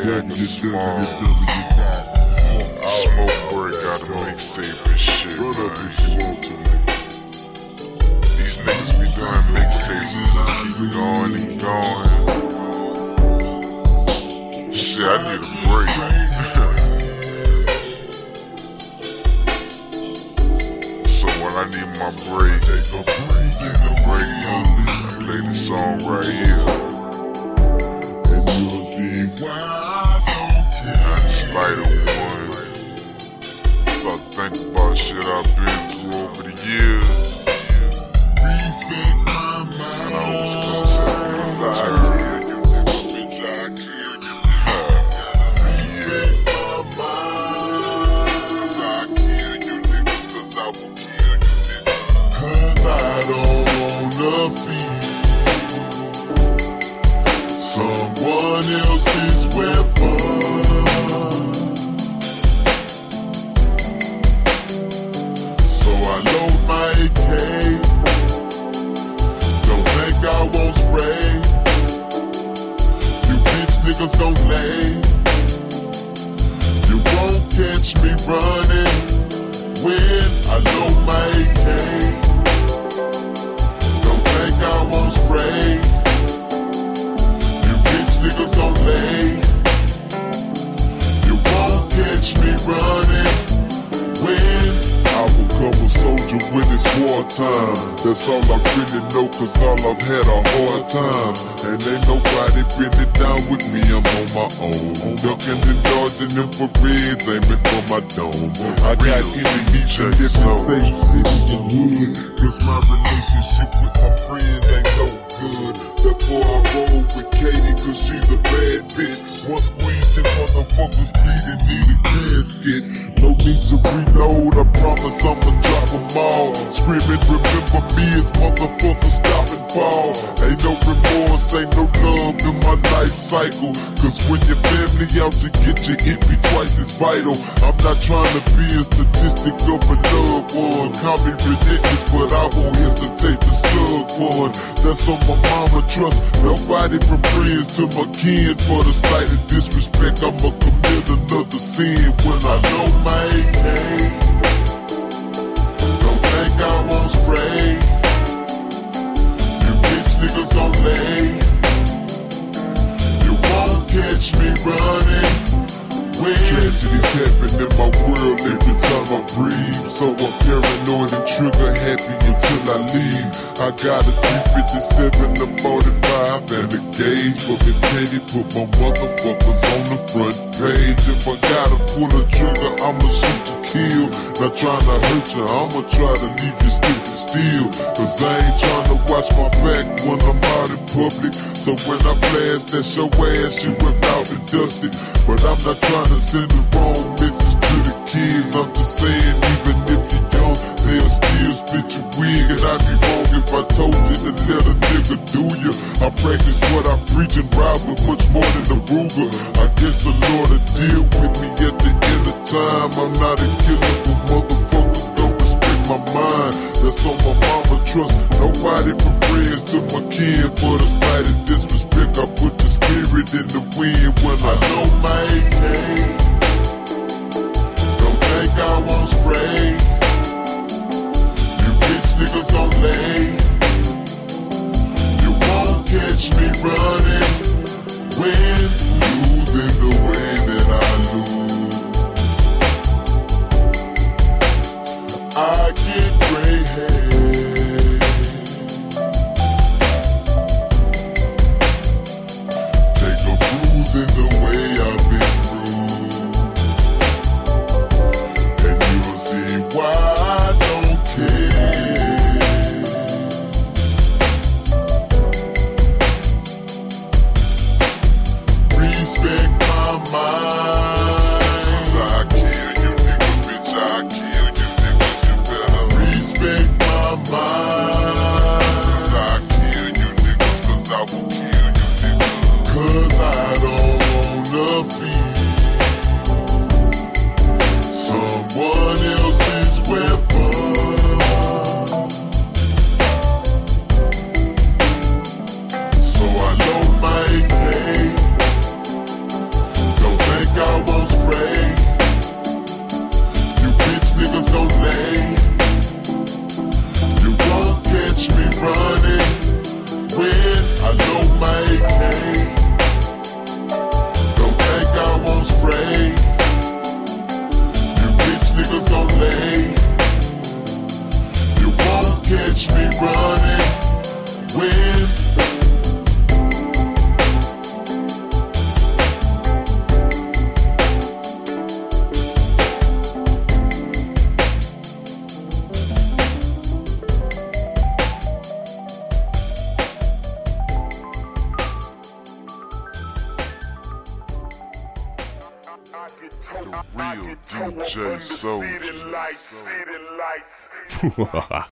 acting small. Smoke break got a mixtape and shit, man. These niggas be doing mixtapes and just keep going and going. Shit, I need a break. So when I need my break, take a break mode. I play this song right here. And you'll see why I don't care. I just light a one. Start thinking about shit I've been through over the years. Respect my mind. And I was gonna say, Cause I kill you, nigga, bitch, I kill you, nigga. Respect my mind. Cause I kill you, niggas, cause I will kill you, nigga. Cause I don't wanna feel someone else's weapon. So I load my AK. Don't think I won't spray. You bitch niggas gon' lay. You won't catch me running when I load my AK. Don't think I won't spray. You bitch niggas gon' lay. You won't catch me running when I will come a soldier when it's wartime. That's all I really know, cause all I've had a hard time. And ain't nobody been it down with me, I'm on my own. Ducking and dodging infrareds, aiming for my dome. I got enemies in different states, city and hood. Cause my relationship with my friends ain't no good. Therefore I roll with Katie, cause she's a bad bitch. One squeeze, 10 motherfuckers bleeding, need a casket. No need to reload, I promise I'ma drop them all. Screaming, remember me as motherfuckers stop and fall. Ain't no remorse, ain't no love in my life cycle. Cause when your family out to get you, it be twice as vital. I'm not trying to be a statistic of a loved one. Call me ridiculous, but I won't hesitate to slug one. That's on my mama trust. Nobody from friends to my kin. For the slightest disrespect, I'ma commit another sin when I load my AK. Don't think I won't spray. You bitch niggas gon' lay. You won't catch me running when tragedies happen in my world every time I breathe. So I'm paranoid and trigger happy until I leave. I got a 357, a 45, and a gauge for Miss Katie. Put my motherfuckers on the front page. If I gotta pull a trigger, I'ma shoot to kill. Not trying to hurt you, I'ma try to leave you stiff and still. Cause I ain't trying to watch my back when I'm out in public. So when I blast, that's your ass, you whip out and dust it. But I'm not trying to send the wrong message to the kids. I'm just saying, even if you're young, they'll still spit your wig. And I'd be wrong if I told you to let a nigga do you. I practice what I preach and ride with much more than a Ruger. I guess the Lord will deal with me at the end of time. I'm not a killer, but motherfuckers don't respect my mind. That's on my mama trust. Nobody from friends to my kin. For the slightest disrespect, I put the spirit in the wind when I load my AK. Don't think I won't spray. You bitch niggas gon' lay. You won't catch me running when losing the way that I lose. I get gray hair. Take a bruise in the way I've been bruised. And you'll see why I don't care. Respect my mind. Cause I kill you niggas, bitch, I kill you niggas. You better respect my mind. Cause I kill you niggas, cause I will kill you niggas. Cause I don't wanna feel someone else's weapon. So I load my AK. J Soldier.